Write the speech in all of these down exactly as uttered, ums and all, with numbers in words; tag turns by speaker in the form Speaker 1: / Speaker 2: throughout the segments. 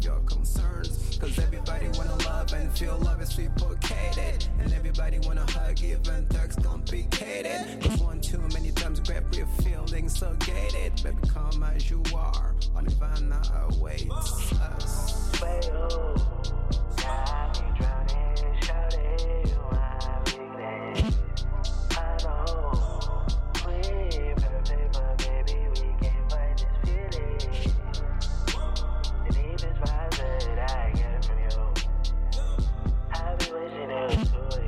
Speaker 1: of your concerns. Cause everybody wanna love and feel love is reciprocated. And everybody wanna hug even though it's complicated. Cause one too many times grab your feelings so gated. Baby, come as you are, on Nirvana awaits us.
Speaker 2: Way oh, got me drowning, shouting, you are weakness. I know, we perfect, but baby, we can't find this feeling. The deepest vibes that I get from you, I be wishing it was for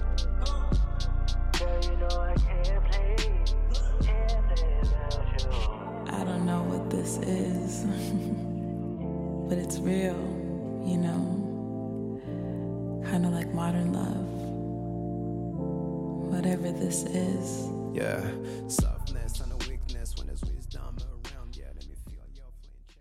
Speaker 2: you. Girl, you know I can't play, can't play without you.
Speaker 3: I don't know what this is, but it's real, you know, kind of like modern love, whatever this is.
Speaker 1: Yeah, softness and a weakness when there's wisdom around. Yeah, let me feel your flame chest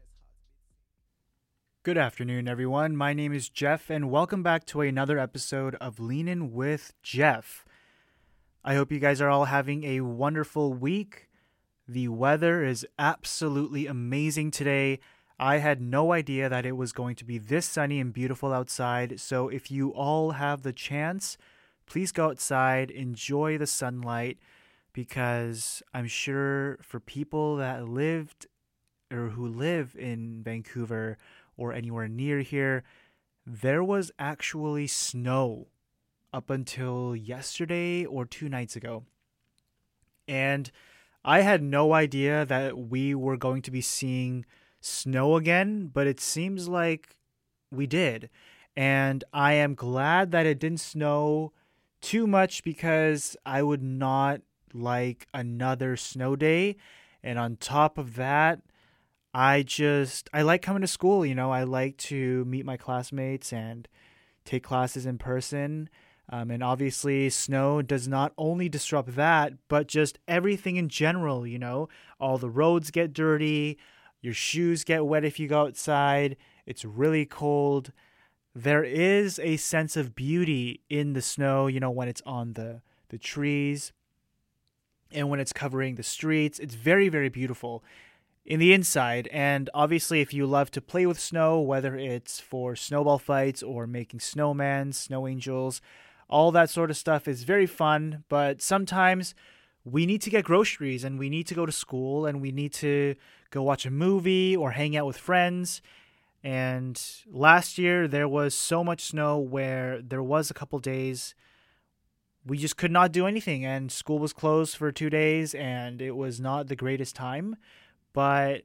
Speaker 1: heart.
Speaker 4: Good afternoon, everyone. My name is Jeff, and welcome back to another episode of Leanin' with Jeff. I hope you guys are all having a wonderful week. The weather is absolutely amazing today. I had no idea that it was going to be this sunny and beautiful outside, so if you all have the chance, please go outside, enjoy the sunlight, because I'm sure for people that lived or who live in Vancouver or anywhere near here, there was actually snow up until yesterday or two nights ago. And I had no idea that we were going to be seeing snow again, but it seems like we did. And I am glad that it didn't snow too much because I would not like another snow day. And on top of that, I just, I like coming to school, you know, I like to meet my classmates and take classes in person. Um, and obviously snow does not only disrupt that, but just everything in general, you know, all the roads get dirty, your shoes get wet if you go outside, it's really cold. There is a sense of beauty in the snow, you know, when it's on the, the trees and when it's covering the streets. It's very, very beautiful in the inside. And obviously, if you love to play with snow, whether it's for snowball fights or making snowmen, snow angels, all that sort of stuff is very fun. But sometimes we need to get groceries and we need to go to school and we need to go watch a movie or hang out with friends. And last year there was so much snow where there was a couple days we just could not do anything and school was closed for two days and it was not the greatest time. But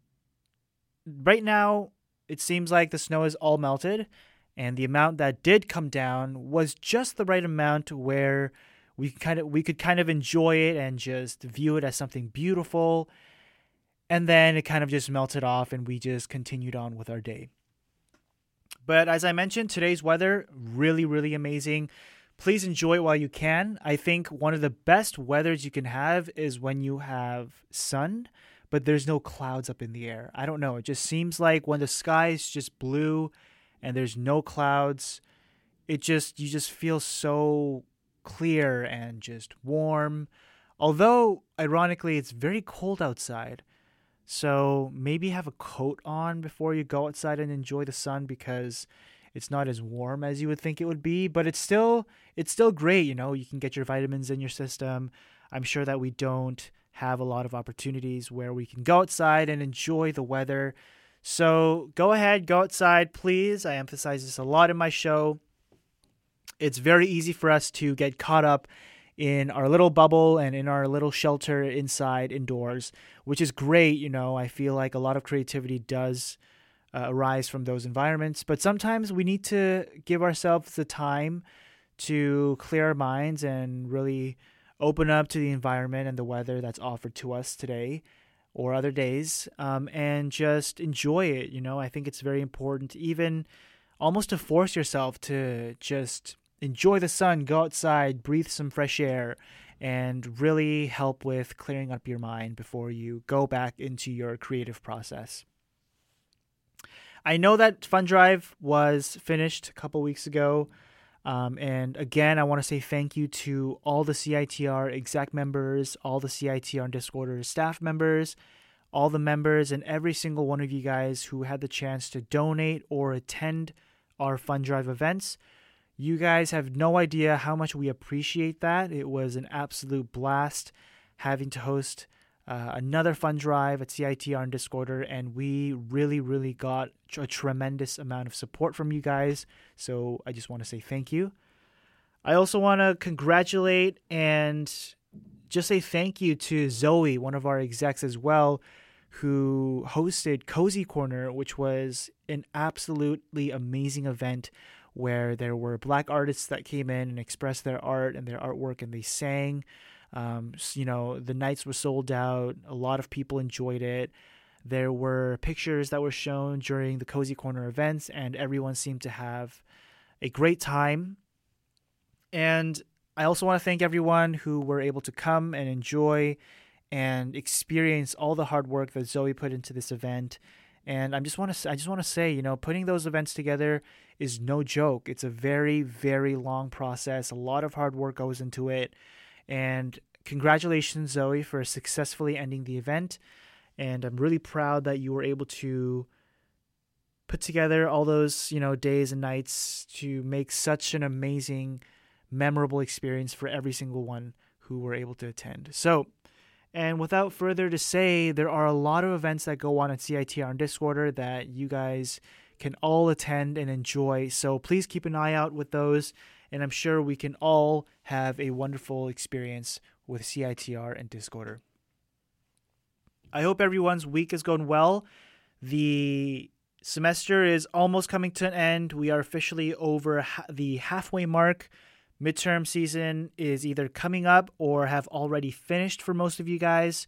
Speaker 4: right now it seems like the snow is all melted and the amount that did come down was just the right amount where we kind of we could kind of enjoy it and just view it as something beautiful. And then it kind of just melted off and we just continued on with our day. But as I mentioned, today's weather, really, really amazing. Please enjoy it while you can. I think one of the best weathers you can have is when you have sun, but there's no clouds up in the air. I don't know. It just seems like when the sky is just blue and there's no clouds, it just, you just feel so clear and just warm. Although, ironically, it's very cold outside. So maybe have a coat on before you go outside and enjoy the sun because it's not as warm as you would think it would be, but it's still it's still great, you know, you can get your vitamins in your system. I'm sure that we don't have a lot of opportunities where we can go outside and enjoy the weather. So go ahead, go outside, please. I emphasize this a lot in my show. It's very easy for us to get caught up in our little bubble and in our little shelter inside, indoors, which is great. You know, I feel like a lot of creativity does uh, arise from those environments, but sometimes we need to give ourselves the time to clear our minds and really open up to the environment and the weather that's offered to us today or other days, um, and just enjoy it. You know, I think it's very important, even almost to force yourself to just enjoy the sun, go outside, breathe some fresh air, and really help with clearing up your mind before you go back into your creative process. I know that Fun Drive was finished a couple weeks ago. Um, and again, I want to say thank you to all the C I T R exec members, all the C I T R and Discorders staff members, all the members and every single one of you guys who had the chance to donate or attend our Fund Drive events. You guys have no idea how much we appreciate that. It was an absolute blast having to host uh, another Fund Drive at C I T R and Discorder, and we really, really got a tremendous amount of support from you guys. So I just want to say thank you. I also want to congratulate and just say thank you to Zoe, one of our execs as well, who hosted Cozy Corner, which was an absolutely amazing event where there were Black artists that came in and expressed their art and their artwork, and they sang. Um, you know, the nights were sold out. A lot of people enjoyed it. There were pictures that were shown during the Cozy Corner events, and everyone seemed to have a great time. And I also want to thank everyone who were able to come and enjoy and experience all the hard work that Zoe put into this event. And I just want to I just want to say, you know, putting those events together is no joke. It's a very, very long process. A lot of hard work goes into it. And congratulations, Zoe, for successfully ending the event. And I'm really proud that you were able to put together all those, you know, days and nights to make such an amazing, memorable experience for every single one who were able to attend. So, and without further to say, there are a lot of events that go on at C I T R and Discorder that you guys can all attend and enjoy. So please keep an eye out with those, and I'm sure we can all have a wonderful experience with C I T R and Discorder. I hope everyone's week is going well. The semester is almost coming to an end. We are officially over ha- the halfway mark. Midterm season is either coming up or have already finished for most of you guys.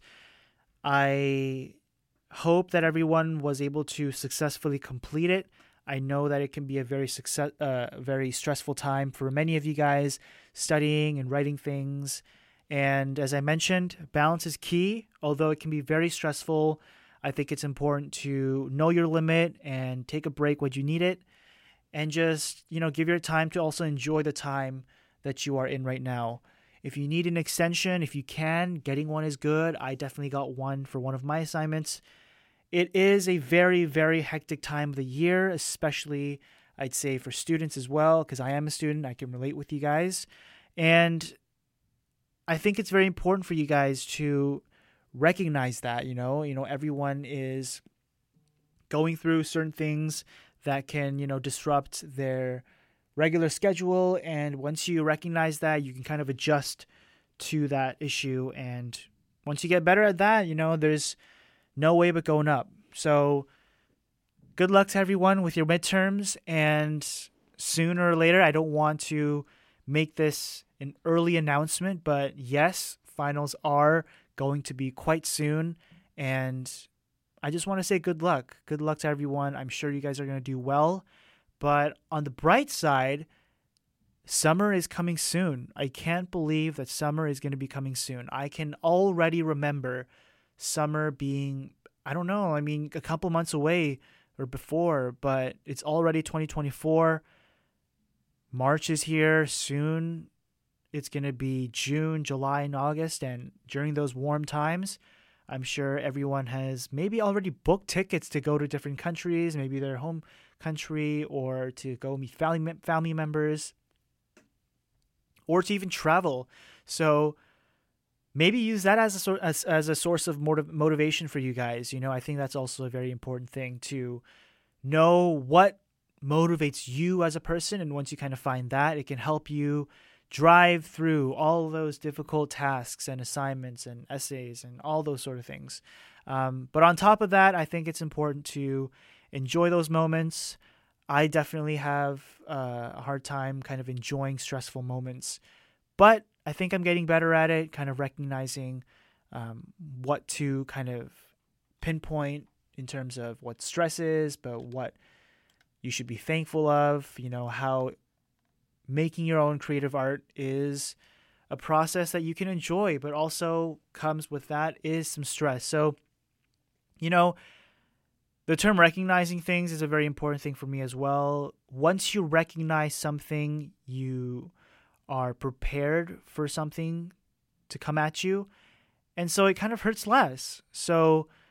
Speaker 4: I hope that everyone was able to successfully complete it. I know that it can be a very success, uh, very stressful time for many of you guys studying and writing things. And as I mentioned, balance is key. Although it can be very stressful, I think it's important to know your limit and take a break when you need it. And just, you know, give your time to also enjoy the time that you are in right now. If you need an extension, if you can, getting one is good. I definitely got one for one of my assignments. It is a very, very hectic time of the year, especially I'd say for students as well, because I am a student. I can relate with you guys. And I think it's very important for you guys to recognize that, you know, you know, everyone is going through certain things that can, you know, disrupt their regular schedule. And once you recognize that, you can kind of adjust to that issue. And once you get better at that, you know, there's no way but going up. So good luck to everyone with your midterms. And sooner or later, I don't want to make this an early announcement, but yes, finals are going to be quite soon. And I just want to say good luck. Good luck to everyone. I'm sure you guys are going to do well. But on the bright side, summer is coming soon. I can't believe that summer is going to be coming soon. I can already remember summer being, I don't know, I mean, a couple months away or before, but it's already twenty twenty-four. March is here soon. It's going to be June, July, and August. And during those warm times, I'm sure everyone has maybe already booked tickets to go to different countries, maybe their home country, or to go meet family family members, or to even travel. So maybe use that as a as, as a source of motiv- motivation for you guys. You know, I think that's also a very important thing to know what motivates you as a person. And once you kind of find that, it can help you drive through all those difficult tasks and assignments and essays and all those sort of things. Um, but on top of that, I think it's important to enjoy those moments. I definitely have uh, a hard time kind of enjoying stressful moments, but I think I'm getting better at it, kind of recognizing um, what to kind of pinpoint in terms of what stress is, but what you should be thankful of, you know, how making your own creative art is a process that you can enjoy, but also comes with that is some stress. So, you know, the term recognizing things is a very important thing for me as well. Once you recognize something, you are prepared for something to come at you. And so it kind of hurts less. So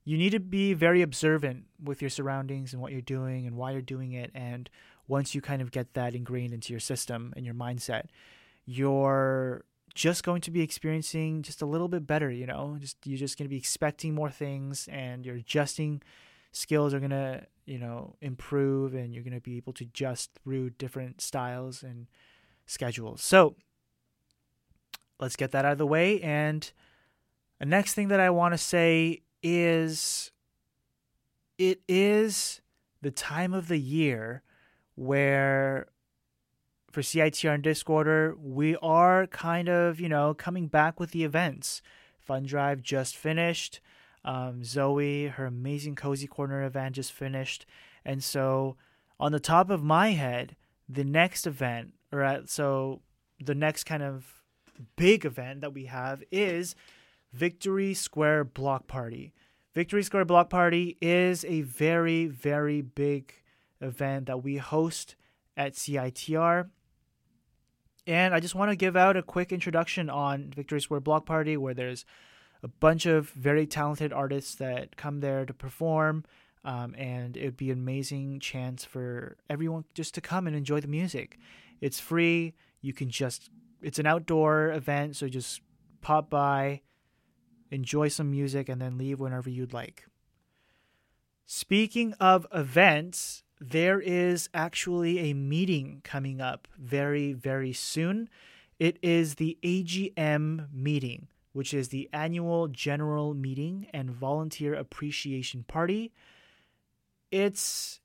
Speaker 4: you need to be very observant with your surroundings and what you're doing and why you're doing it. And once you kind of get that ingrained into your system and your mindset, you're just going to be experiencing just a little bit better, you know, just you're just going to be expecting more things, and your adjusting skills are going to, you know, improve, and you're going to be able to adjust through different styles and schedules. So let's get that out of the way. And the next thing that I want to say is it is the time of the year where for C I T R and Discorder, we are kind of, you know, coming back with the events. Fun Drive just finished. Um, Zoe, her amazing Cozy Corner event just finished. And so on the top of my head, the next event, or at, so the next kind of big event that we have is Victory Square Block Party. Victory Square Block Party is a very, very big event that we host at C I T R. And I just want to give out a quick introduction on Victory Square Block Party, where there's a bunch of very talented artists that come there to perform. Um, and it would be an amazing chance for everyone just to come and enjoy the music. It's free. You can just, it's an outdoor event, so just pop by, enjoy some music, and then leave whenever you'd like. Speaking of events, there is actually a meeting coming up very, very soon. It is the A G M meeting, which is the Annual General Meeting and Volunteer Appreciation Party. It's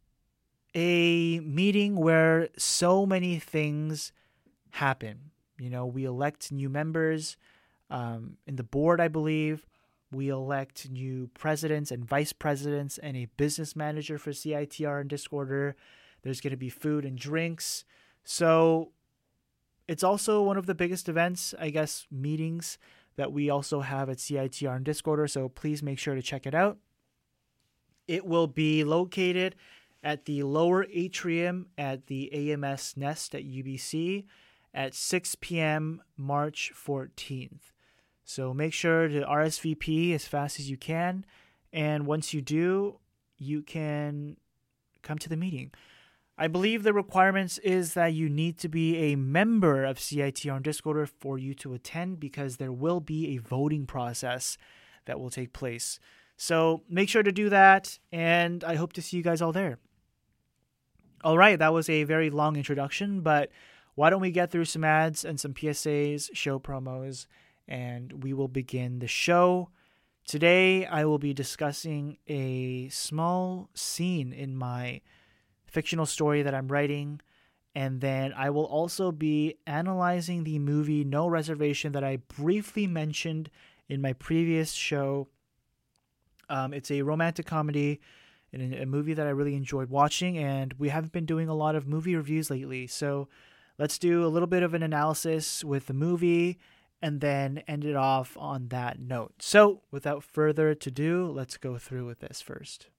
Speaker 4: a meeting where so many things happen. You know, we elect new members um, in the board, I believe. We elect new presidents and vice presidents and a business manager for C I T R and Discorder. There's going to be food and drinks. So it's also one of the biggest events, I guess, meetings that we also have at C I T R and Discorder. So please make sure to check it out. It will be located at the lower atrium at the A M S Nest at U B C at six p.m. March fourteenth. So make sure to R S V P as fast as you can. And once you do, you can come to the meeting. I believe the requirements is that you need to be a member of C I T R and Discorder for you to attend, because there will be a voting process that will take place. So make sure to do that, and I hope to see you guys all there. All right, that was a very long introduction, but why don't we get through some ads and some P S As, show promos, and we will begin the show. Today, I will be discussing a small scene in my fictional story that I'm writing, and then I will also be analyzing the movie No Reservation that I briefly mentioned in my previous show. Um, it's a romantic comedy, and a movie that I really enjoyed watching, and we haven't been doing a lot of movie reviews lately, so let's do a little bit of an analysis with the movie and then end it off on that note. So without further ado, let's go through with this first.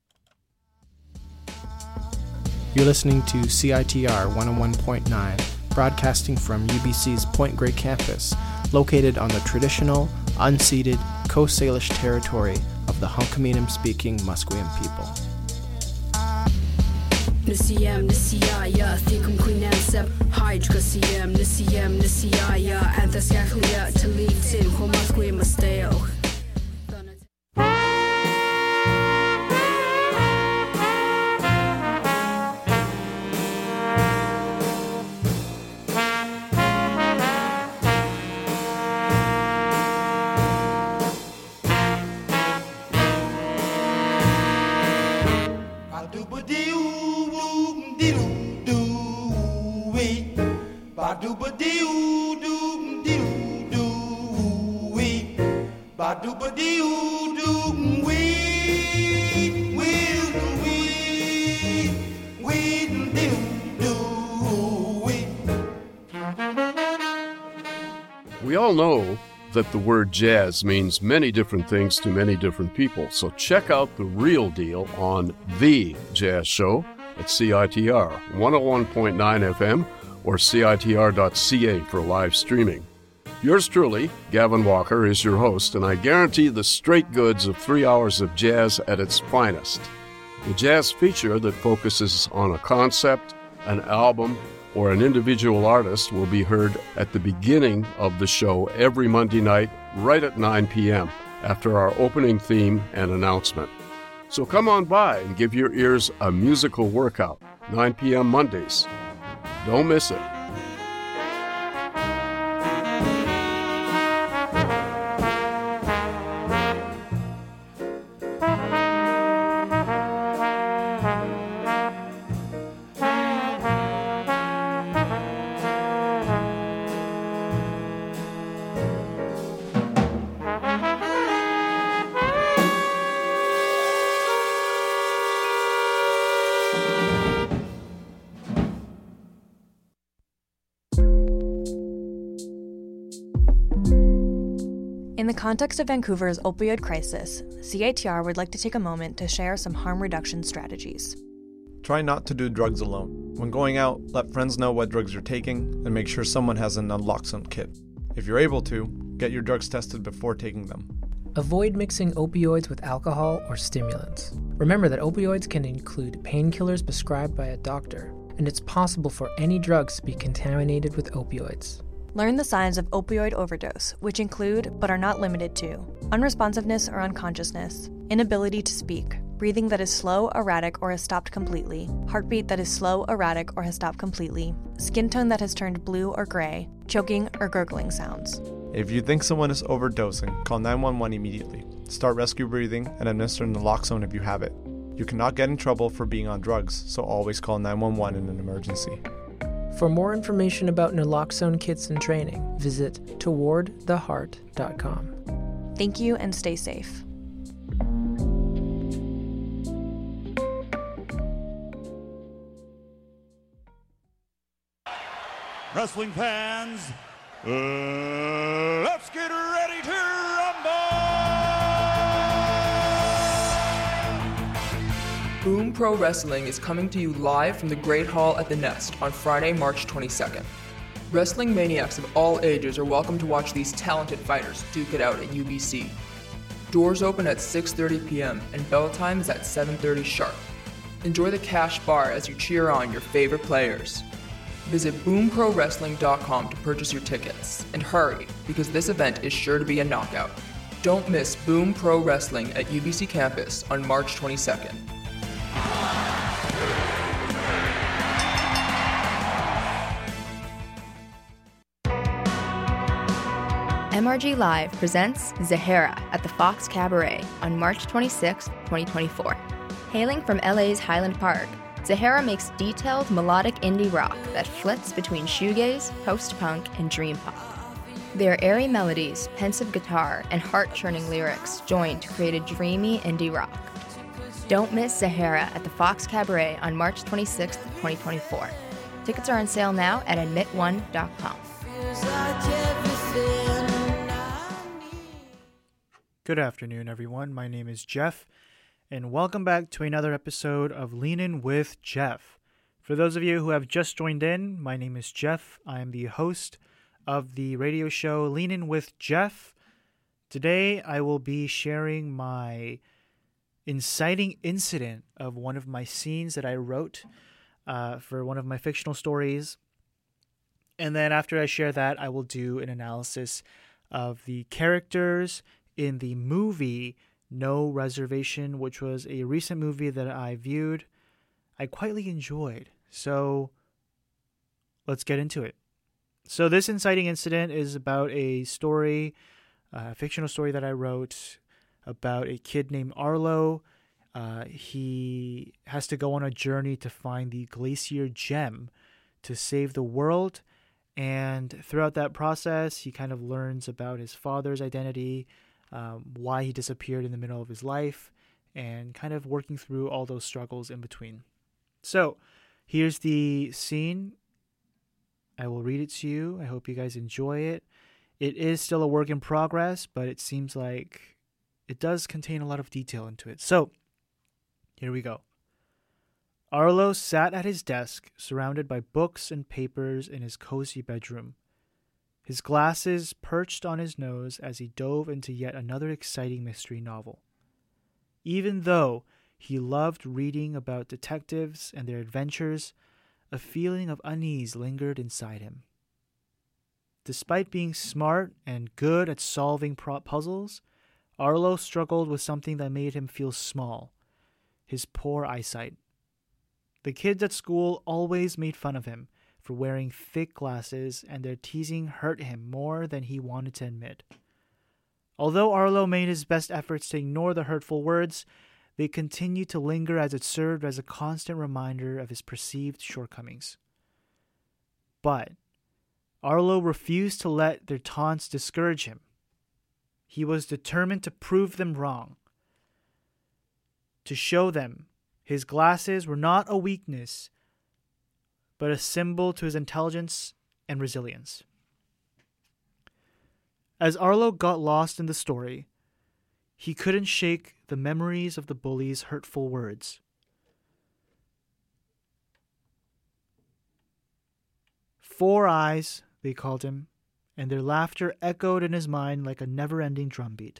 Speaker 5: You're listening to C I T R one oh one point nine, broadcasting from U B C's Point Grey campus, located on the traditional, unceded Coast Salish territory of the Hunkaminam-speaking Musqueam people.
Speaker 6: Nisiyam nisiyaya thikum quinansab hydra siyam nisiyam nisiyaya anthascalia talitin homasque masteo.
Speaker 7: We all know that the word jazz means many different things to many different people, so check out The Real Deal on The Jazz Show at C I T R one oh one point nine F M or C I T R dot C A for live streaming. Yours truly, Gavin Walker, is your host, and I guarantee the straight goods of three hours of jazz at its finest. The jazz feature that focuses on a concept, an album, or an individual artist will be heard at the beginning of the show every Monday night, right at nine p.m., after our opening theme and announcement. So come on by and give your ears a musical workout, nine p.m. Mondays. Don't miss it.
Speaker 8: In the context of Vancouver's opioid crisis, C I T R would like to take a moment to share some harm reduction strategies.
Speaker 5: Try not to do drugs alone. When going out, let friends know what drugs you're taking and make sure someone has an naloxone kit. If you're able to, get your drugs tested before taking them.
Speaker 9: Avoid mixing opioids with alcohol or stimulants. Remember that opioids can include painkillers prescribed by a doctor, and it's possible for any drugs to be contaminated with opioids.
Speaker 8: Learn the signs of opioid overdose, which include, but are not limited to, unresponsiveness or unconsciousness, inability to speak, breathing that is slow, erratic, or has stopped completely, heartbeat that is slow, erratic, or has stopped completely, skin tone that has turned blue or gray, choking or gurgling sounds.
Speaker 5: If you think someone is overdosing, call nine one one immediately. Start rescue breathing and administer naloxone if you have it. You cannot get in trouble for being on drugs, so always call nine one one in an emergency.
Speaker 9: For more information about naloxone kits and training, visit toward the heart dot com.
Speaker 8: Thank you and stay safe.
Speaker 10: Wrestling fans, uh, let's get ready to rumble!
Speaker 11: Boom Pro Wrestling is coming to you live from the Great Hall at the Nest on Friday, March twenty-second. Wrestling maniacs of all ages are welcome to watch these talented fighters duke it out at U B C. Doors open at six thirty p.m. and bell time is at seven thirty sharp. Enjoy the cash bar as you cheer on your favorite players. Visit boom pro wrestling dot com to purchase your tickets. And hurry, because this event is sure to be a knockout. Don't miss Boom Pro Wrestling at U B C campus on March twenty-second.
Speaker 12: M R G Live presents Zahara at the Fox Cabaret on March twenty-sixth, twenty twenty-four. Hailing from L A's Highland Park, Zahara makes detailed melodic indie rock that flits between shoegaze, post-punk, and dream pop. Their airy melodies, pensive guitar, and heart-churning lyrics join to create a dreamy indie rock. Don't miss Zahara at the Fox Cabaret on March twenty-sixth, twenty twenty-four. Tickets are on sale now at admit one dot com.
Speaker 4: Good afternoon, everyone. My name is Jeff, and welcome back to another episode of Lean In with Jeff. For those of you who have just joined in, my name is Jeff. I am the host of the radio show Lean In with Jeff. Today, I will be sharing my inciting incident of one of my scenes that I wrote uh, for one of my fictional stories. And then after I share that, I will do an analysis of the characters in the movie No Reservation, which was a recent movie that I viewed, I quietly enjoyed. So let's get into it. So this inciting incident is about a story, a fictional story that I wrote about a kid named Arlo. Uh, he has to go on a journey to find the Glacier Gem to save the world. And throughout that process, he kind of learns about his father's identity, um, why he disappeared in the middle of his life, and kind of working through all those struggles in between. So here's the scene. I will read it to you. I hope you guys enjoy it. It is still a work in progress, but it seems like it does contain a lot of detail into it. So here we go. Arlo sat at his desk, surrounded by books and papers in his cozy bedroom. his glasses perched on his nose as he dove into yet another exciting mystery novel. Even though he loved reading about detectives and their adventures, a feeling of unease lingered inside him. Despite being smart and good at solving pro- puzzles, Arlo struggled with something that made him feel small: his poor eyesight. The kids at school always made fun of him for wearing thick glasses, and their teasing hurt him more than he wanted to admit. Although Arlo made his best efforts to ignore the hurtful words, they continued to linger as it served as a constant reminder of his perceived shortcomings. But Arlo refused to let their taunts discourage him. He was determined to prove them wrong, to show them his glasses were not a weakness, but a symbol to his intelligence and resilience. As Arlo got lost in the story, he couldn't shake the memories of the bully's hurtful words. Four Eyes, they called him, and their laughter echoed in his mind like a never-ending drumbeat.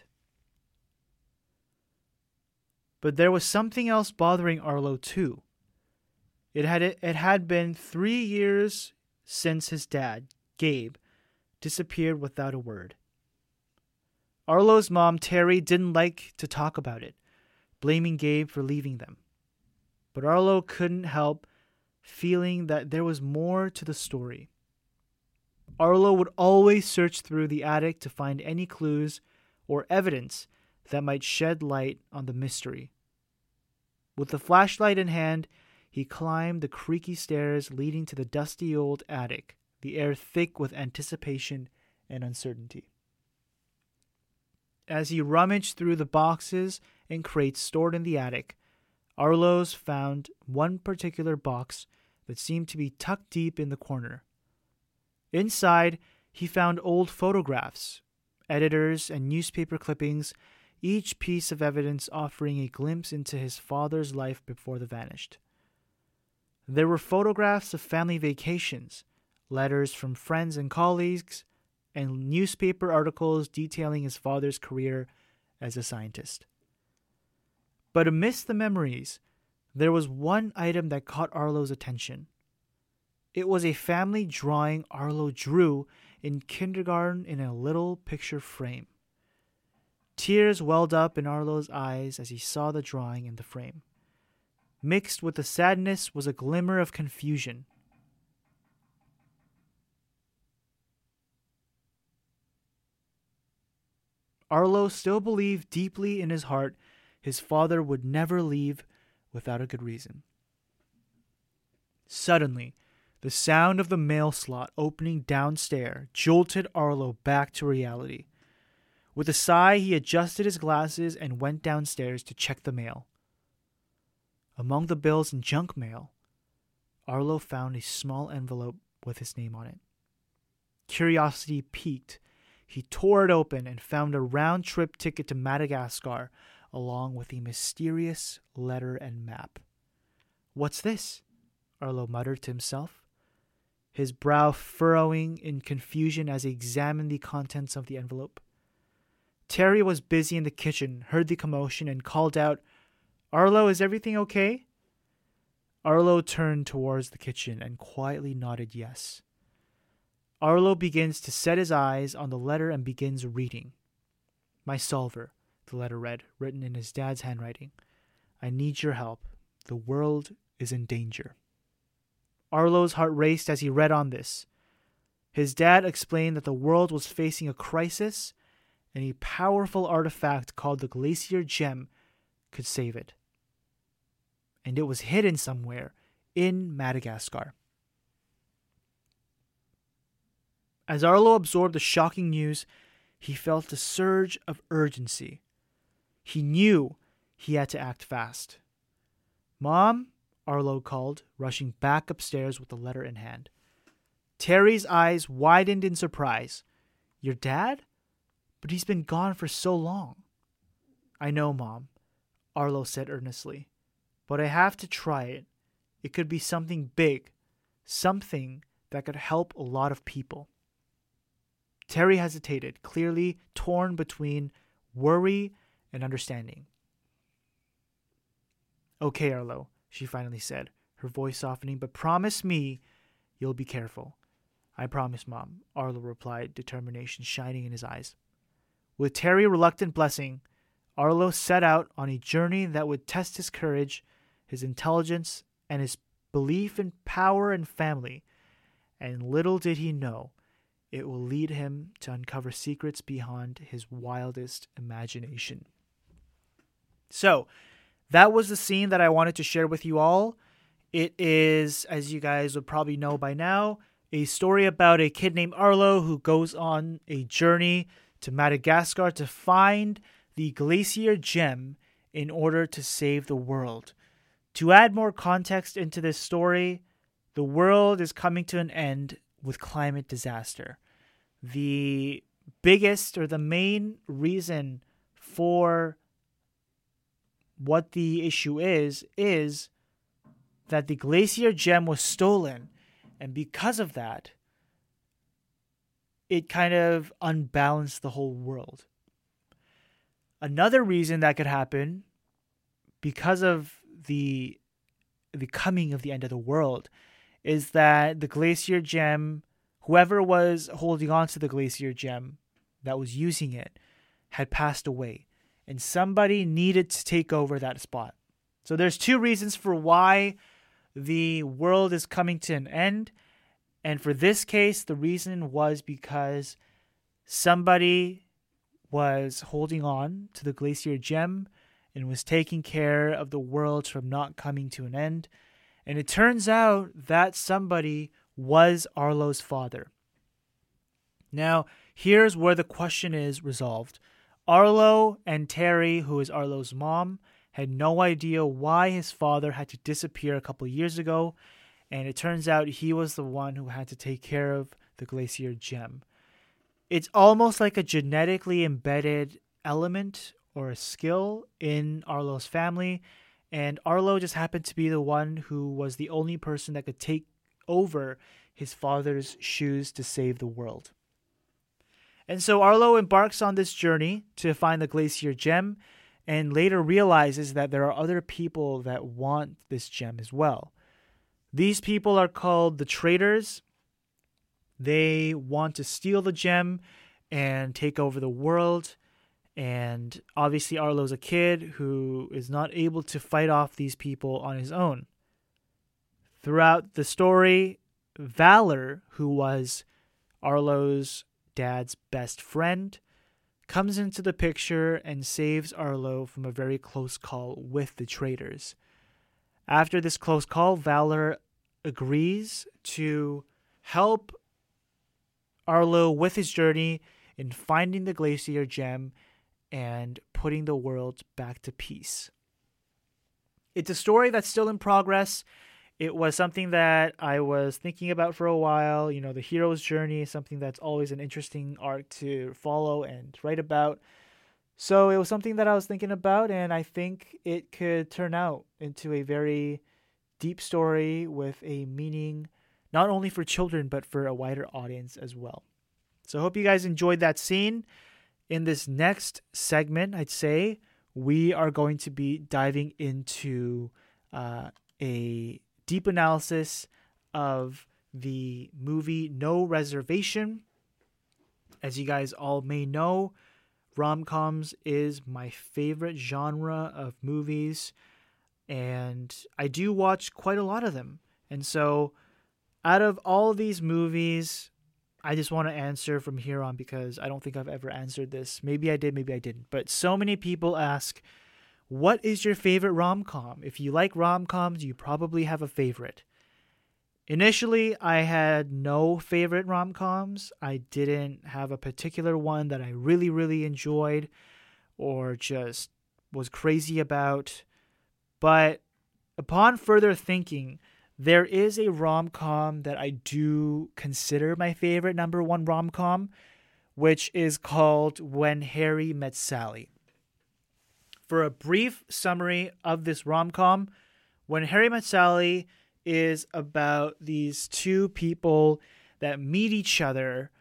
Speaker 4: But there was something else bothering Arlo too. It had it had been three years since his dad, Gabe, disappeared without a word. Arlo's mom, Terry, didn't like to talk about it, blaming Gabe for leaving them. But Arlo couldn't help feeling that there was more to the story. Arlo would always search through the attic to find any clues or evidence that might shed light on the mystery. With the flashlight in hand, he climbed the creaky stairs leading to the dusty old attic, the air thick with anticipation and uncertainty. As he rummaged through the boxes and crates stored in the attic, Arlo's found one particular box that seemed to be tucked deep in the corner. Inside, he found old photographs, editors, and newspaper clippings, each piece of evidence offering a glimpse into his father's life before the vanished. There were photographs of family vacations, letters from friends and colleagues, and newspaper articles detailing his father's career as a scientist. But amidst the memories, there was one item that caught Arlo's attention. It was a family drawing Arlo drew in kindergarten in a little picture frame. Tears welled up in Arlo's eyes as he saw the drawing in the frame. Mixed with the sadness was a glimmer of confusion. Arlo still believed deeply in his heart his father would never leave without a good reason. Suddenly, the sound of the mail slot opening downstairs jolted Arlo back to reality. With a sigh, he adjusted his glasses and went downstairs to check the mail. Among the bills and junk mail, Arlo found a small envelope with his name on it. Curiosity piqued. He tore it open and found a round-trip ticket to Madagascar, along with a mysterious letter and map. "What's this?" Arlo muttered to himself, his brow furrowing in confusion as he examined the contents of the envelope. Terry was busy in the kitchen, heard the commotion, and called out, "Arlo, is everything okay?" Arlo turned towards the kitchen and quietly nodded yes. Arlo begins to set his eyes on the letter and begins reading. "My solver," the letter read, written in his dad's handwriting. "I need your help. The world is in danger." Arlo's heart raced as he read on this. His dad explained that the world was facing a crisis and a powerful artifact called the Glacier Gem could save it. And it was hidden somewhere in Madagascar. As Arlo absorbed the shocking news, he felt a surge of urgency. He knew he had to act fast. "Mom," Arlo called, rushing back upstairs with the letter in hand. Terry's eyes widened in surprise. "Your dad? But he's been gone for so long." "I know, Mom," Arlo said earnestly. "But I have to try it. It could be something big, something that could help a lot of people." Terry hesitated, clearly torn between worry and understanding. "Okay, Arlo," she finally said, her voice softening, "but promise me you'll be careful." "I promise, Mom," Arlo replied, determination shining in his eyes. With Terry reluctant blessing, Arlo set out on a journey that would test his courage, his intelligence, and his belief in power and family. And little did he know, it will lead him to uncover secrets beyond his wildest imagination. So, that was the scene that I wanted to share with you all. It is, as you guys would probably know by now, a story about a kid named Arlo who goes on a journey to Madagascar to find the Glacier Gem in order to save the world. To add more context into this story, the world is coming to an end with climate disaster. The biggest or the main reason for what the issue is, is that the Glacier Gem was stolen. And because of that, it kind of unbalanced the whole world. Another reason that could happen, because of the the coming of the end of the world, is that the Glacier Gem, whoever was holding on to the Glacier Gem that was using it, had passed away. And somebody needed to take over that spot. So there's two reasons for why the world is coming to an end. And for this case, the reason was because somebody was holding on to the Glacier Gem and was taking care of the world from not coming to an end. And it turns out that somebody was Arlo's father. Now, here's where the question is resolved. Arlo and Terry, who is Arlo's mom, had no idea why his father had to disappear a couple years ago, and it turns out he was the one who had to take care of the Glacier Gem. It's almost like a genetically embedded element or a skill in Arlo's family, and Arlo just happened to be the one who was the only person that could take over his father's shoes to save the world. And so Arlo embarks on this journey to find the Glacier Gem, and later realizes that there are other people that want this gem as well. These people are called the Traders. They want to steal the gem and take over the world. And obviously Arlo's a kid who is not able to fight off these people on his own. Throughout the story, Valor, who was Arlo's dad's best friend, comes into the picture and saves Arlo from a very close call with the Traders. After this close call, Valor agrees to help Arlo with his journey in finding the Glacier Gem and putting the world back to peace. It's a story that's still in progress. It was something that I was thinking about for a while. You know, the hero's journey is something that's always an interesting arc to follow and write about. So it was something that I was thinking about, and I think it could turn out into a very deep story with a meaning not only for children, but for a wider audience as well. So I hope you guys enjoyed that scene. In this next segment, I'd say, we are going to be diving into uh, a deep analysis of the movie No Reservation. As you guys all may know, rom-coms is my favorite genre of movies, and I do watch quite a lot of them. And so out of all of these movies, I just want to answer from here on, because I don't think I've ever answered this. Maybe I did, maybe I didn't. But so many people ask, what is your favorite rom-com? If you like rom-coms, you probably have a favorite. Initially, I had no favorite rom-coms. I didn't have a particular one that I really, really enjoyed or just was crazy about. But upon further thinking, there is a rom-com that I do consider my favorite number one rom-com, which is called When Harry Met Sally. For a brief summary of this rom-com, When Harry Met Sally is about these two people that meet each other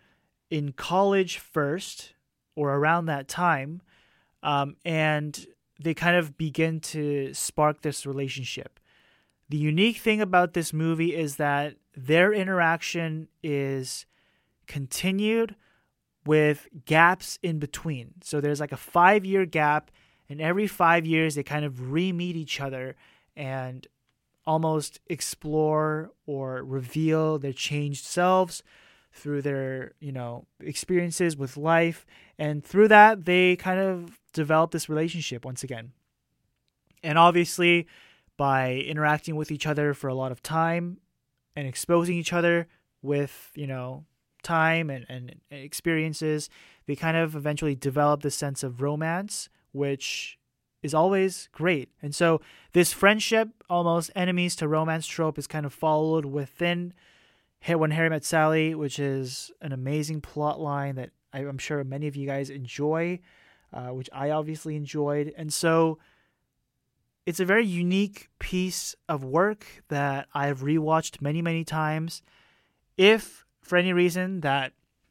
Speaker 4: in college first, or around that time, um, and they kind of begin to spark this relationship. The unique thing about this movie is that their interaction is continued with gaps in between. So there's like a five-year gap, and every five years they kind of re-meet each other and almost explore or reveal their changed selves through their, you know, experiences with life. And through that, they kind of develop this relationship once again. And obviously, by interacting with each other for a lot of time and exposing each other with, you know, time and, and experiences, they kind of eventually develop this sense of romance, which is always great. And so this friendship, almost enemies to romance trope, is kind of followed within When Harry Met Sally, which is an amazing plot line that I'm sure many of you guys enjoy, uh, which I obviously enjoyed. And so it's a very unique piece of work that I've rewatched many, many times. If, for any reason that,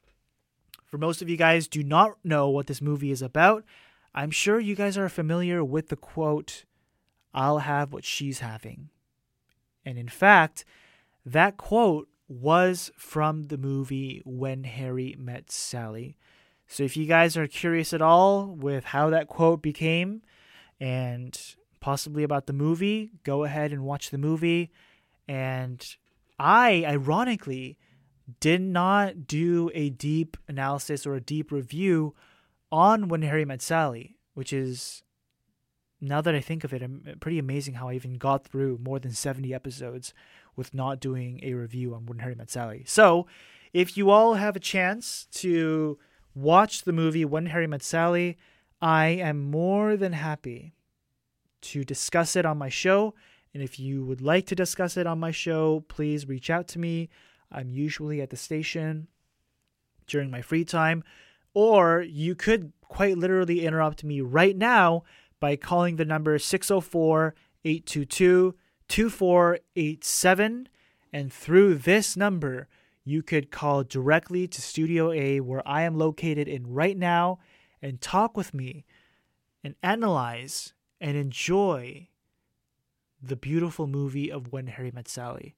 Speaker 4: for most of you guys do not know what this movie is about, I'm sure you guys are familiar with the quote, "I'll have what she's having." And in fact, that quote was from the movie When Harry Met Sally. So if you guys are curious at all with how that quote became and possibly about the movie, go ahead and watch the movie. And I, ironically, did not do a deep analysis or a deep review on When Harry Met Sally, which is, now that I think of it, pretty amazing how I even got through more than seventy episodes with not doing a review on When Harry Met Sally. So if you all have a chance to watch the movie When Harry Met Sally, I am more than happy to discuss it on my show. And if you would like to discuss it on my show, please reach out to me. I'm usually at the station during my free time. Or you could quite literally interrupt me right now by calling the number six oh four, eight two two, two four eight seven. And through this number, you could call directly to Studio A, where I am located in right now, and talk with me and analyze and enjoy the beautiful movie of When Harry Met Sally.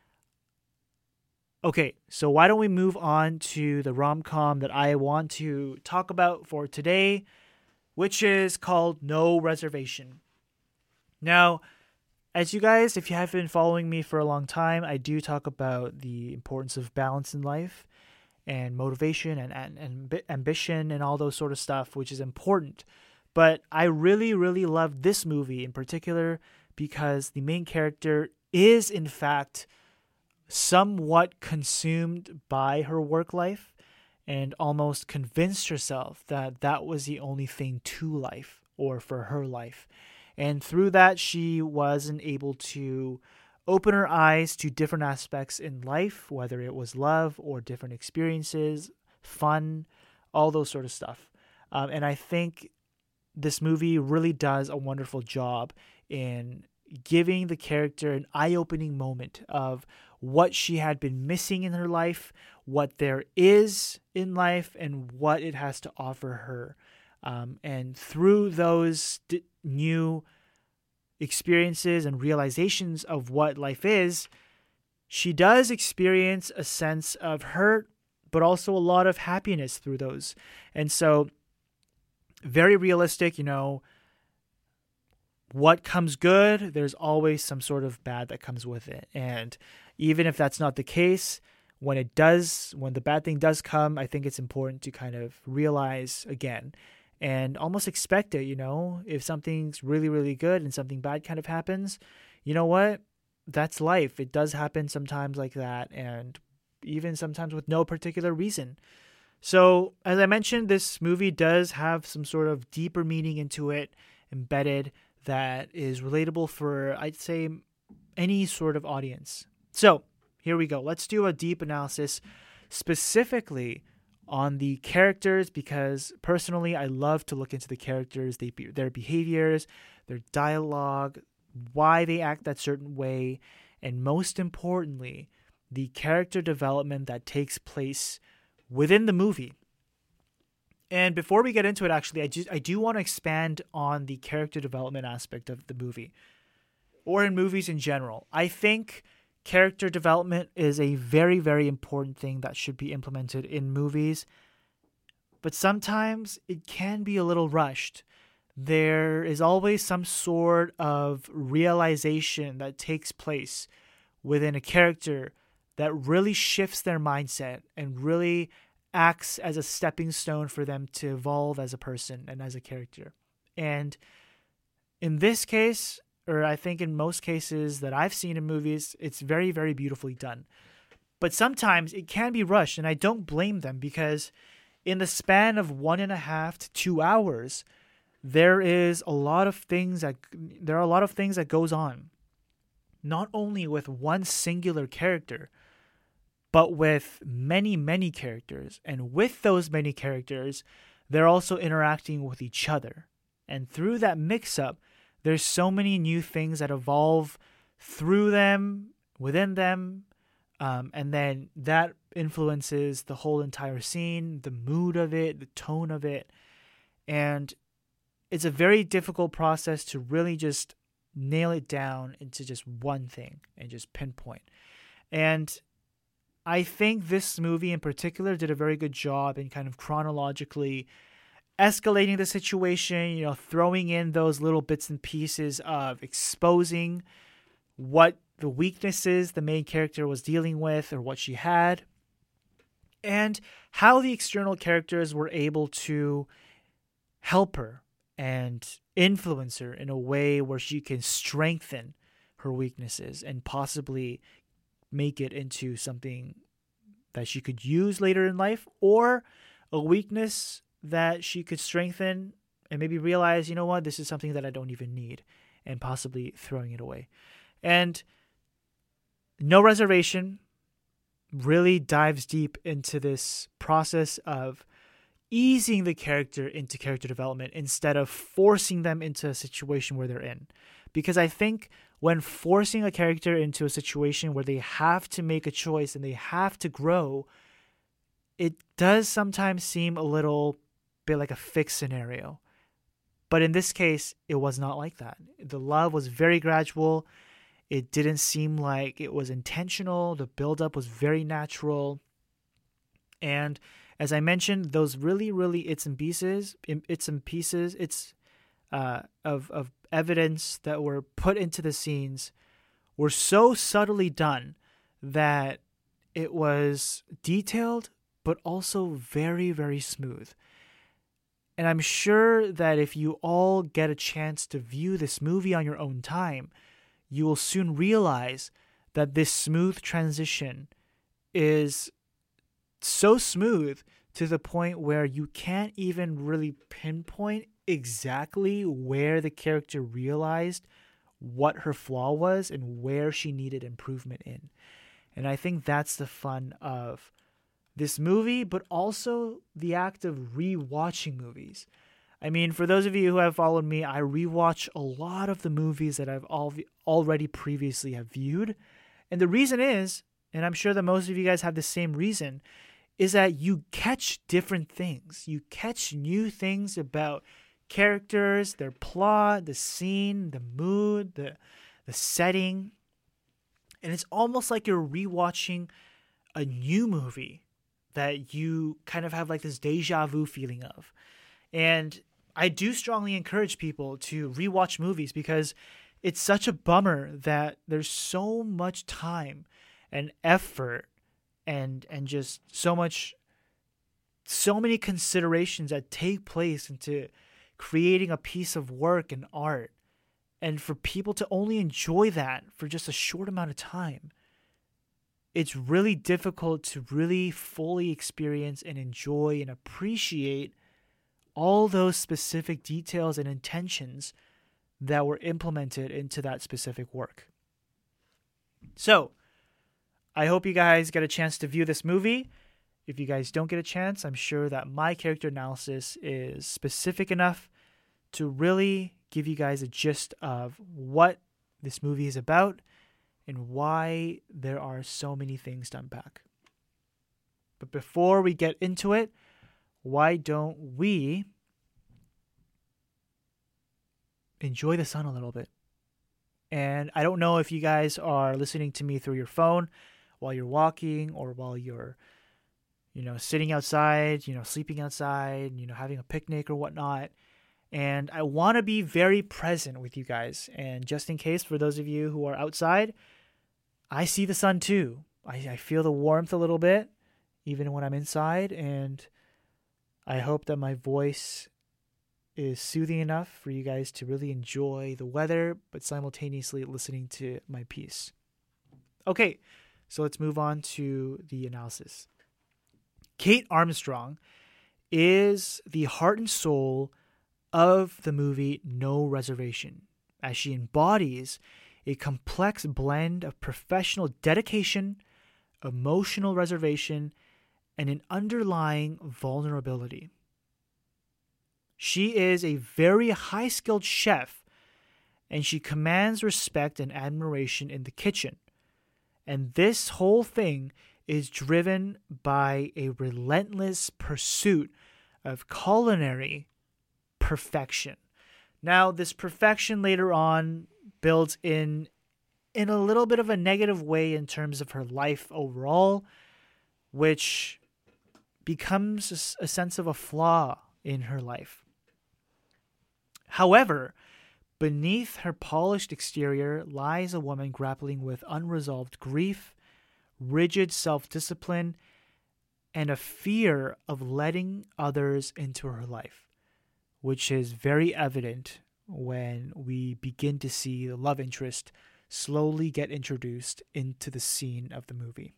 Speaker 4: Okay, so why don't we move on to the rom-com that I want to talk about for today, which is called No Reservation. Now, as you guys, if you have been following me for a long time, I do talk about the importance of balance in life and motivation and, and, and ambition and all those sort of stuff, which is important. But I really, really love this movie in particular because the main character is, in fact, somewhat consumed by her work life and almost convinced herself that that was the only thing to life or for her life. And through that, she wasn't able to open her eyes to different aspects in life, whether it was love or different experiences, fun, all those sort of stuff. Um, and I think this movie really does a wonderful job in giving the character an eye-opening moment of what she had been missing in her life, what there is in life, and what it has to offer her. Um, and through those d- new experiences and realizations of what life is, she does experience a sense of hurt, but also a lot of happiness through those. And so, very realistic, you know, what comes good, there's always some sort of bad that comes with it. And even if that's not the case, when it does, when the bad thing does come, I think it's important to kind of realize again and almost expect it, you know, if something's really, really good and something bad kind of happens, you know what? That's life. It does happen sometimes like that, and even sometimes with no particular reason. So, as I mentioned, this movie does have some sort of deeper meaning into it embedded that is relatable for, I'd say, any sort of audience. So, here we go. Let's do a deep analysis specifically on the characters, because personally, I love to look into the characters, they, their behaviors, their dialogue, why they act that certain way, and most importantly, the character development that takes place within the movie. And before we get into it, actually, I do, I do want to expand on the character development aspect of the movie, or in movies in general. I think character development is a very, very important thing that should be implemented in movies, but sometimes it can be a little rushed. There is always some sort of realization that takes place within a character that really shifts their mindset and really acts as a stepping stone for them to evolve as a person and as a character. And in this case, or I think in most cases that I've seen in movies, it's very, very beautifully done. But sometimes it can be rushed, and I don't blame them, because in the span of one and a half to two hours, there is a lot of things that there are a lot of things that goes on, not only with one singular character, but with many, many characters. And with those many characters, they're also interacting with each other. And through that mix-up, there's so many new things that evolve through them, within them, um, and then that influences the whole entire scene, the mood of it, the tone of it. And it's a very difficult process to really just nail it down into just one thing and just pinpoint. And I think this movie in particular did a very good job in kind of chronologically escalating the situation, you know, throwing in those little bits and pieces of exposing what the weaknesses the main character was dealing with or what she had, and how the external characters were able to help her and influence her in a way where she can strengthen her weaknesses and possibly make it into something that she could use later in life, or a weakness that she could strengthen and maybe realize, you know what, this is something that I don't even need, and possibly throwing it away. And No Reservation really dives deep into this process of easing the character into character development instead of forcing them into a situation where they're in. Because I think when forcing a character into a situation where they have to make a choice and they have to grow, it does sometimes seem a little bit like a fixed scenario. But in this case, it was not like that. The love was very gradual. It didn't seem like it was intentional. The buildup was very natural. And as I mentioned, those really, really its and pieces, its and pieces, it's uh, of of evidence that were put into the scenes were so subtly done that it was detailed, but also very, very smooth. And I'm sure that if you all get a chance to view this movie on your own time, you will soon realize that this smooth transition is so smooth to the point where you can't even really pinpoint exactly where the character realized what her flaw was and where she needed improvement in. And I think that's the fun of this movie, but also the act of rewatching movies. I mean, for those of you who have followed me, I rewatch a lot of the movies that I've al- already previously have viewed. And the reason is, and I'm sure that most of you guys have the same reason, is that you catch different things. You catch new things about characters, their plot, the scene, the mood, the the setting. And it's almost like you're rewatching a new movie that you kind of have like this deja vu feeling of. And I do strongly encourage people to rewatch movies because it's such a bummer that there's so much time and effort and and just so much so many considerations that take place into creating a piece of work and art, and for people to only enjoy that for just a short amount of time. It's really difficult to really fully experience and enjoy and appreciate all those specific details and intentions that were implemented into that specific work. So, I hope you guys get a chance to view this movie. If you guys don't get a chance, I'm sure that my character analysis is specific enough to really give you guys a gist of what this movie is about and why there are so many things to unpack. But before we get into it, why don't we enjoy the sun a little bit? And I don't know if you guys are listening to me through your phone while you're walking or while you're, you know, sitting outside, you know, sleeping outside, you know, having a picnic or whatnot. And I want to be very present with you guys. And just in case, for those of you who are outside, I see the sun too. I, I feel the warmth a little bit, even when I'm inside. And I hope that my voice is soothing enough for you guys to really enjoy the weather, but simultaneously listening to my piece. Okay, so let's move on to the analysis. Kate Armstrong is the heart and soul of the movie No Reservation, as she embodies a complex blend of professional dedication, emotional reservation, and an underlying vulnerability. She is a very high-skilled chef, and she commands respect and admiration in the kitchen. And this whole thing is driven by a relentless pursuit of culinary perfection. Now, this perfection later on builds in in a little bit of a negative way in terms of her life overall, which becomes a, a sense of a flaw in her life. However, beneath her polished exterior lies a woman grappling with unresolved grief, rigid self-discipline, and a fear of letting others into her life, which is very evident when we begin to see the love interest slowly get introduced into the scene of the movie.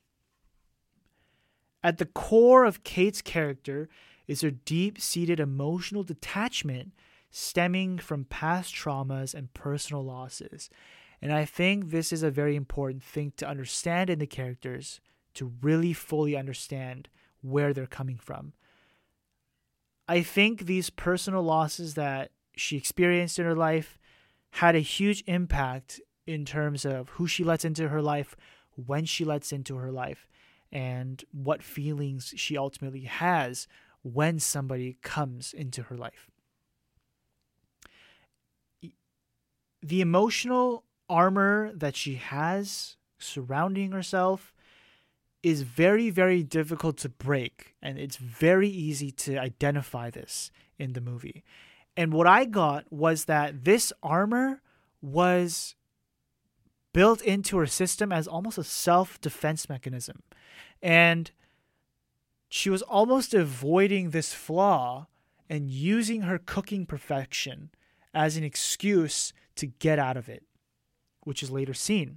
Speaker 4: At the core of Kate's character is her deep-seated emotional detachment stemming from past traumas and personal losses. And I think this is a very important thing to understand in the characters to really fully understand where they're coming from. I think these personal losses that she experienced in her life had a huge impact in terms of who she lets into her life, when she lets into her life, and what feelings she ultimately has when somebody comes into her life. The emotional armor that she has surrounding herself is very, very difficult to break, and it's very easy to identify this in the movie. And what I got was that this armor was built into her system as almost a self-defense mechanism. And she was almost avoiding this flaw and using her cooking perfection as an excuse to get out of it, which is later seen.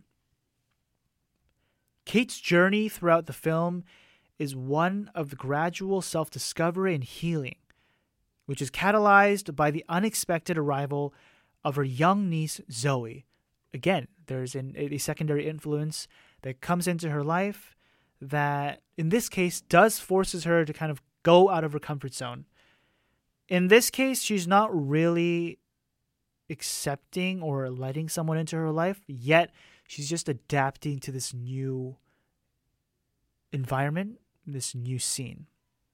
Speaker 4: Kate's journey throughout the film is one of the gradual self-discovery and healing, which is catalyzed by the unexpected arrival of her young niece, Zoe. Again, there's an, a secondary influence that comes into her life that, in this case, does forces her to kind of go out of her comfort zone. In this case, she's not really accepting or letting someone into her life, yet she's just adapting to this new environment, this new scene.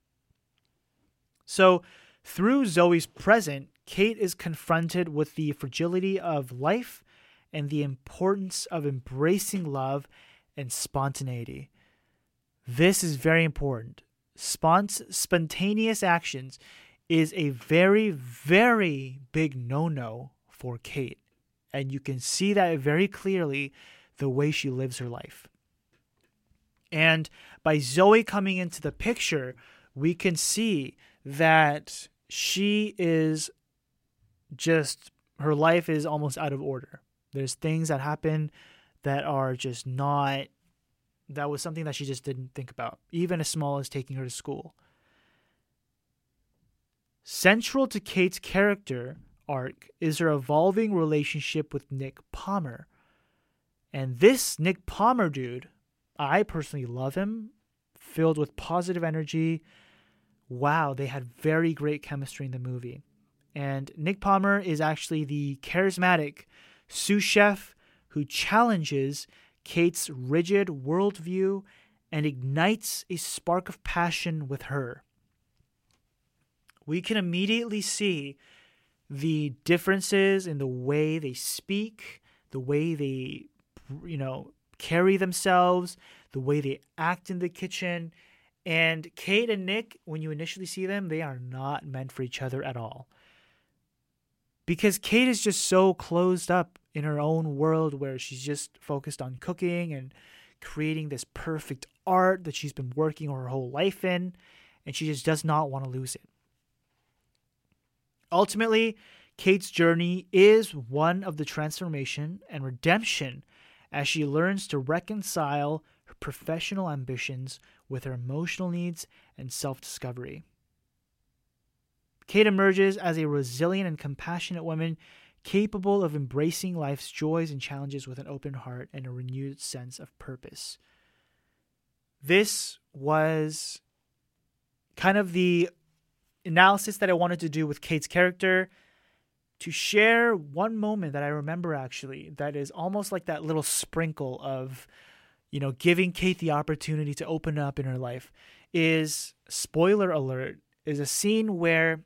Speaker 4: So, through Zoe's present, Kate is confronted with the fragility of life and the importance of embracing love and spontaneity. This is very important. Spont- spontaneous actions is a very, very big no-no for Kate. And you can see that very clearly the way she lives her life. And by Zoe coming into the picture, we can see that she is just, her life is almost out of order. There's things that happen that are just not, that was something that she just didn't think about, even as small as taking her to school. Central to Kate's character arc is her evolving relationship with Nick Palmer. And this Nick Palmer dude, I personally love him, filled with positive energy. Wow, they had very great chemistry in the movie. And Nick Palmer is actually the charismatic sous chef who challenges Kate's rigid worldview and ignites a spark of passion with her. We can immediately see the differences in the way they speak, the way they, you know, carry themselves, the way they act in the kitchen. And Kate and Nick, when you initially see them, they are not meant for each other at all. Because Kate is just so closed up in her own world where she's just focused on cooking and creating this perfect art that she's been working her whole life in, and she just does not want to lose it. Ultimately, Kate's journey is one of the transformation and redemption as she learns to reconcile her professional ambitions with her emotional needs and self-discovery. Kate emerges as a resilient and compassionate woman capable of embracing life's joys and challenges with an open heart and a renewed sense of purpose. This was kind of the analysis that I wanted to do with Kate's character, to share one moment that I remember actually that is almost like that little sprinkle of, you know, giving Kate the opportunity to open up in her life is, spoiler alert, is a scene where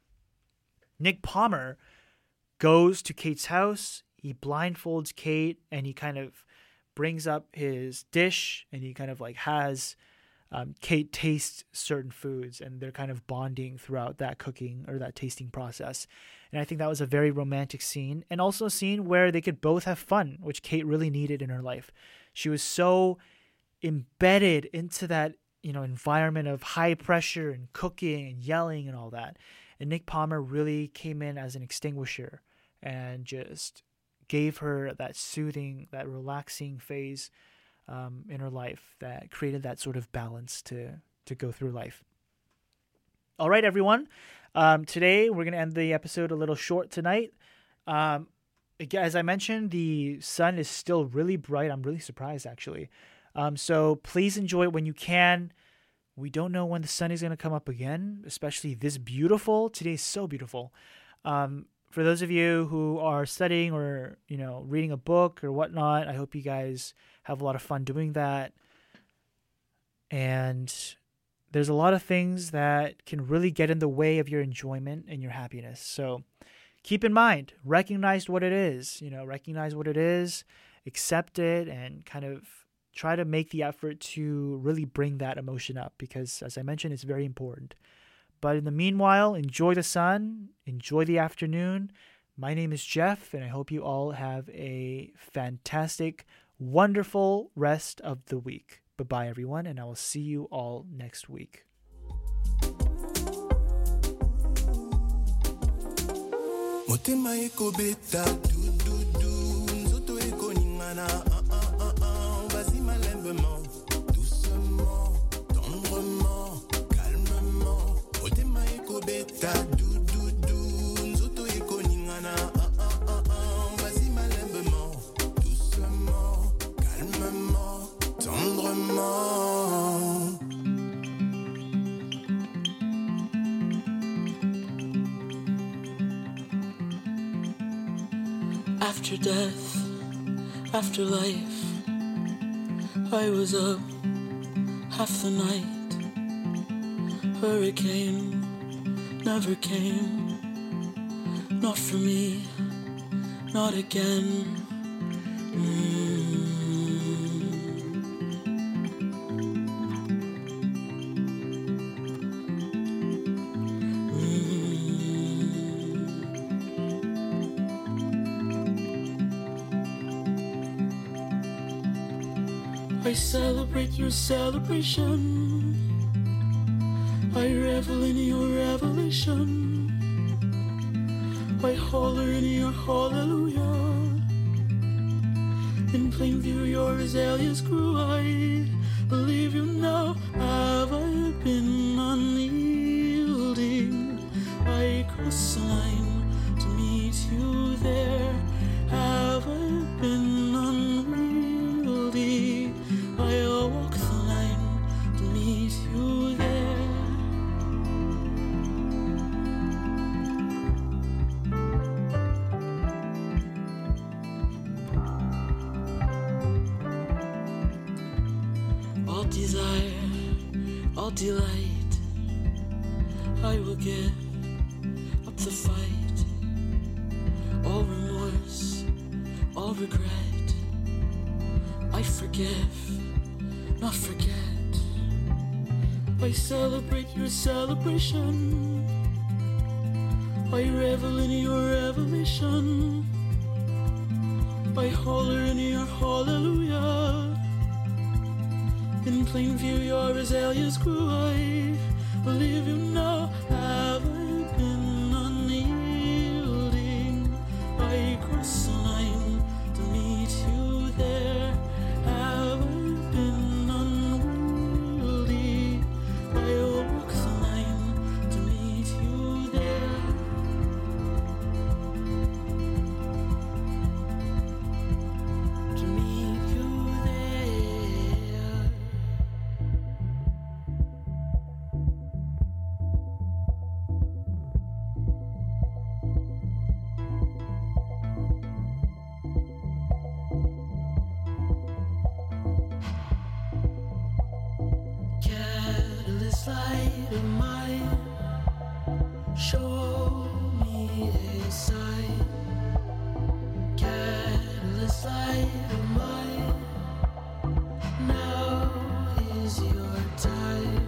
Speaker 4: Nick Palmer goes to Kate's house, he blindfolds Kate, and he kind of brings up his dish, and he kind of like has um, Kate taste certain foods, and they're kind of bonding throughout that cooking or that tasting process. And I think that was a very romantic scene, and also a scene where they could both have fun, which Kate really needed in her life. She was so embedded into that, you know, environment of high pressure and cooking and yelling and all that. And Nick Palmer really came in as an extinguisher and just gave her that soothing, that relaxing phase um, in her life that created that sort of balance to, to go through life. All right, everyone. Um, today, we're going to end the episode a little short tonight. Um, as I mentioned, the sun is still really bright. I'm really surprised, actually. Um, so please enjoy it when you can. We don't know when the sun is going to come up again, especially this beautiful. Today is so beautiful. Um, for those of you who are studying or, you know, reading a book or whatnot, I hope you guys have a lot of fun doing that. And there's a lot of things that can really get in the way of your enjoyment and your happiness. So keep in mind, recognize what it is, you know, recognize what it is, accept it, and kind of try to make the effort to really bring that emotion up because, as I mentioned, it's very important. But in the meanwhile, enjoy the sun, enjoy the afternoon. My name is Jeff, and I hope you all have a fantastic, wonderful rest of the week. Bye-bye, everyone, and I will see you all next week.
Speaker 13: Motema eko beta du du du nzoto eko ningana ah ah ah ah vas-y malainement doucement tendrement calmement motema eko beta du du du nzoto eko ningana ah ah ah ah vas-y malainement doucement calmement tendrement.
Speaker 14: After death, after life, I was up half the night. Hurricane never came, not for me, not again. Mm. I celebrate your celebration. I revel in your revelation. I holler in your hallelujah. In plain view your azaleas grew. I believe you now. Have I been unyielding? I cross the line to meet you there. Have I been unwieldy? I'll walk the line to meet you there. All desire, all delight. I will give up the fight, all remorse, all regret. I forgive, not forget. I celebrate your celebration. I revel in your revelation. I holler in your hallelujah. In plain view your azaleas grew. I believe you now. Have I been unyielding? I cross the line to meet you there. Have I been unwieldy? I'll walk the line to meet you there. To meet you there. Catalyst light of mine, show me a sign. Catalyst light of mine, now is your time.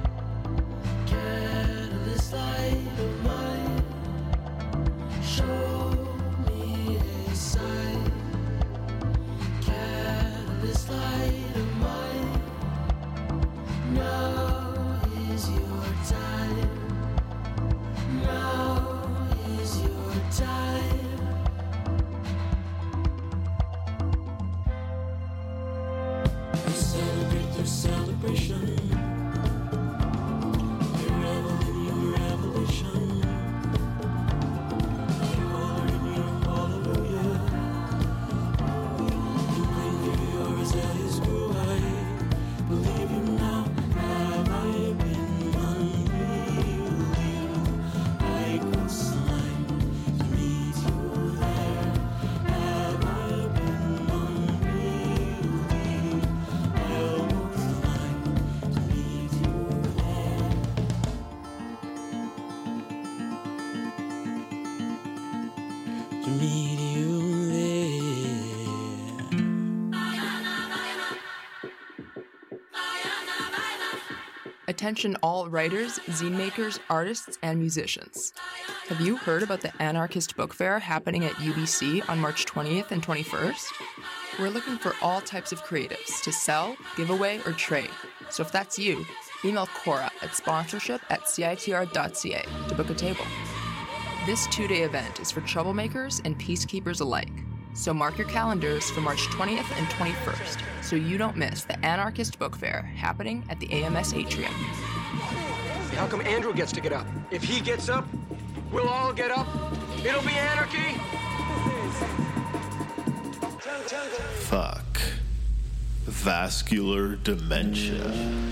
Speaker 14: Catalyst light of mine, show me a sign. Catalyst light of mine, now is your time. Now is your time. I celebrate their celebration. I revel in your revelation. I holler in your hallelujah. You bring me your azaleas grew. I believe you now. Have I been unyielding? I cross the line to meet you there. Have I been unyielding? I'll walk the line to meet you there. To meet you there.
Speaker 11: Attention all writers, zine makers, artists, and musicians. Have you heard about the Anarchist Book Fair happening at U B C on March twentieth and twenty-first? We're looking for all types of creatives to sell, give away, or trade. So if that's you, email Cora at sponsorship at C I T R dot C A to book a table. This two-day event is for troublemakers and peacekeepers alike. So mark your calendars for March twentieth and twenty-first so you don't miss the Anarchist Book Fair happening at the A M S Atrium.
Speaker 15: How come Andrew gets to get up? If he gets up, we'll all get up. It'll be anarchy.
Speaker 16: Fuck. Vascular dementia.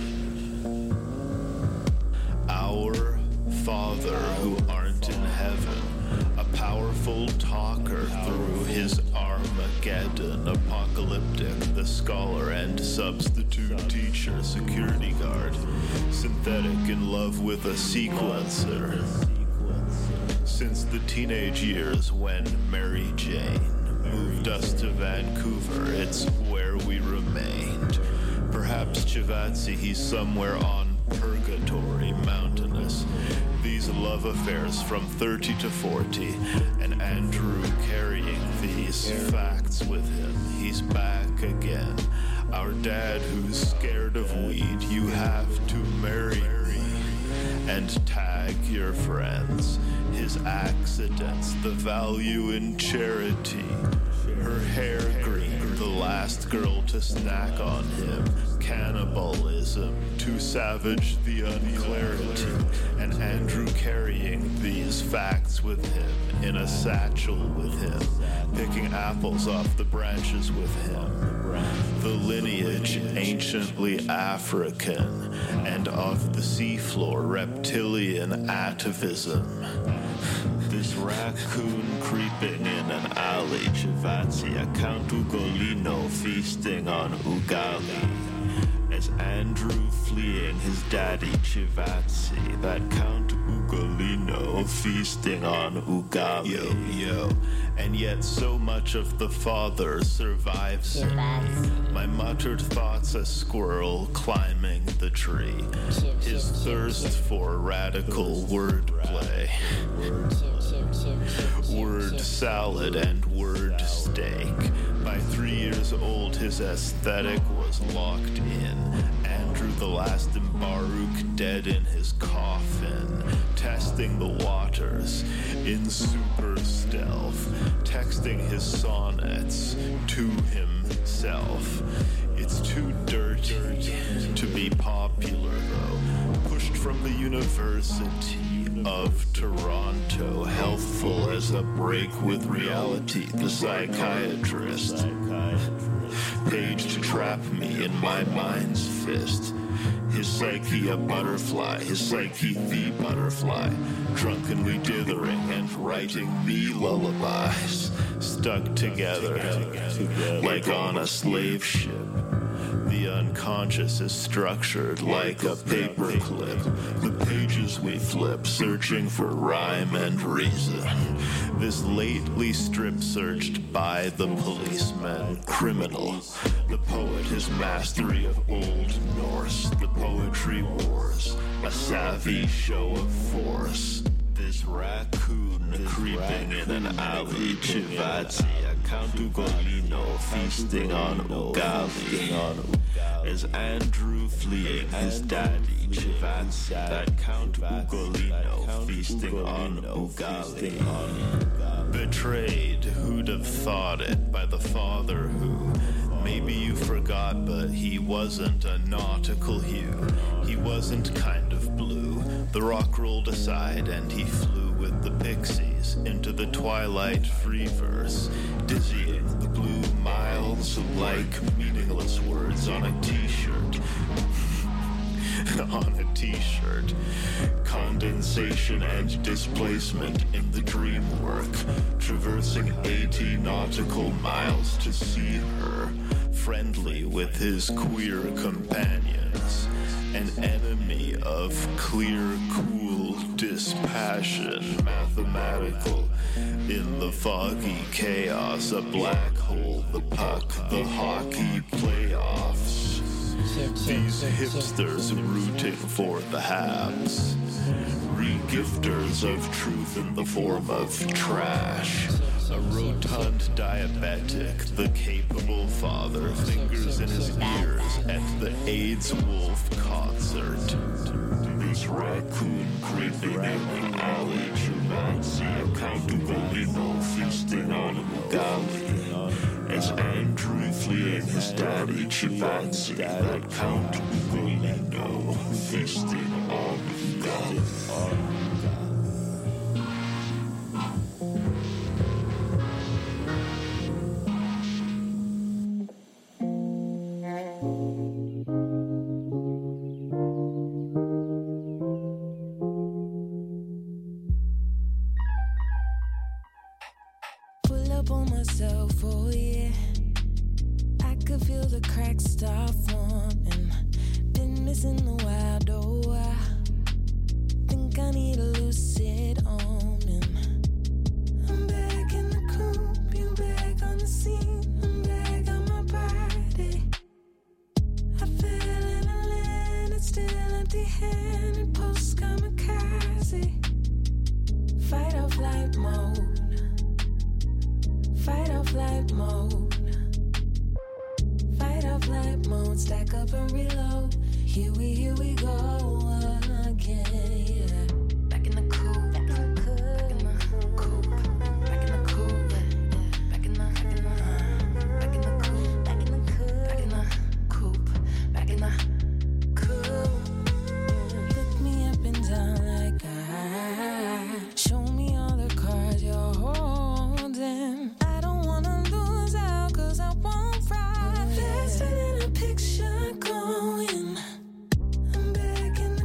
Speaker 16: Our Father who art in heaven, a powerful talker through his Armageddon, apocalyptic, the scholar and substitute teacher, security guard, synthetic in love with a sequencer. Since the teenage years when Mary Jane moved us to Vancouver, it's where we remained. Perhaps Chivatsi, he's somewhere on purgatory, mountainous. These love affairs from thirty to forty, and Andrew carrying these facts with him. He's back again. Our dad who's scared of weed, you have to marry me. And tag your friends. His accidents, the value in charity. Her hair green, the last girl to snack on him. Cannibalism, too savage the unclarity. And Andrew carrying these facts with him, in a satchel with him, picking apples off the branches with him. The lineage anciently African, and of the seafloor reptilian atavism. This raccoon creeping in an alley, Chivatsi, a Count Ugolino feasting on ugali. A as Andrew fleeing his daddy Chivatsi, that Count Ugolino feasting on ugali. Yo, yo. And yet so much of the father survives me. My muttered thoughts a squirrel climbing the tree. His thirst for radical wordplay. Word salad and word steak. By three years old, his aesthetic was locked in. Andrew the last in Baruch dead in his coffin. Testing the waters in super stealth. Texting his sonnets to himself. It's too dirty to be popular though. Pushed from the University of Toronto, healthful as a break with reality, the psychiatrist. Page to trap me in my mind's fist. His psyche a butterfly, his psyche the butterfly, drunkenly dithering and writing me lullabies, stuck together like on a slave ship. The unconscious is structured like a paperclip. The pages we flip, searching for rhyme and reason. This lately strip-searched by the policeman. Criminal. The poet, his mastery of Old Norse. The poetry wars. A savvy show of force. This raccoon creeping in an alley. Chivatsi, a Count Ugolino feasting on ugali. As Andrew fleeing his daddy Chivatsi, that Count Ugolino feasting on ugali. Betrayed, who'd have thought it, by the father who, maybe you forgot, but he wasn't a nautical hue. He wasn't kind of blue. The rock rolled aside and he flew with the pixies into the twilight free verse, dizzying the blue miles like meaningless words on a t-shirt. On a t-shirt. Condensation and displacement in the dream work. Traversing eighty nautical miles to see her, friendly with his queer companions. An enemy of clear, cool dispassion, mathematical. In the foggy chaos, a black hole, the puck, the hockey playoffs. These hipsters rooting for the Habs. Regifters of truth in the form of trash. A rotund diabetic, the capable father, fingers in his ears at the AIDS Wolf concert. This raccoon creeping in the alley, Chivatsi, a Count Ugolino feasting on ugali. As Andrew fleeing his daddy, Chivatsi, that Count Ugolino feasting on ugali.
Speaker 3: Faster than a picture going. I'm back in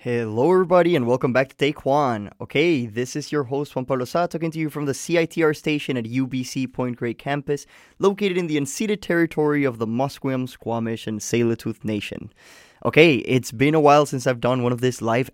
Speaker 17: Hello, everybody, and welcome back to Take One. Okay, this is your host, Juan Pablo Sa, talking to you from the C I T R station at U B C Point Grey campus, located in the unceded territory of the Musqueam, Squamish, and Tsleil-Waututh Nation. Okay, it's been a while since I've done one of these live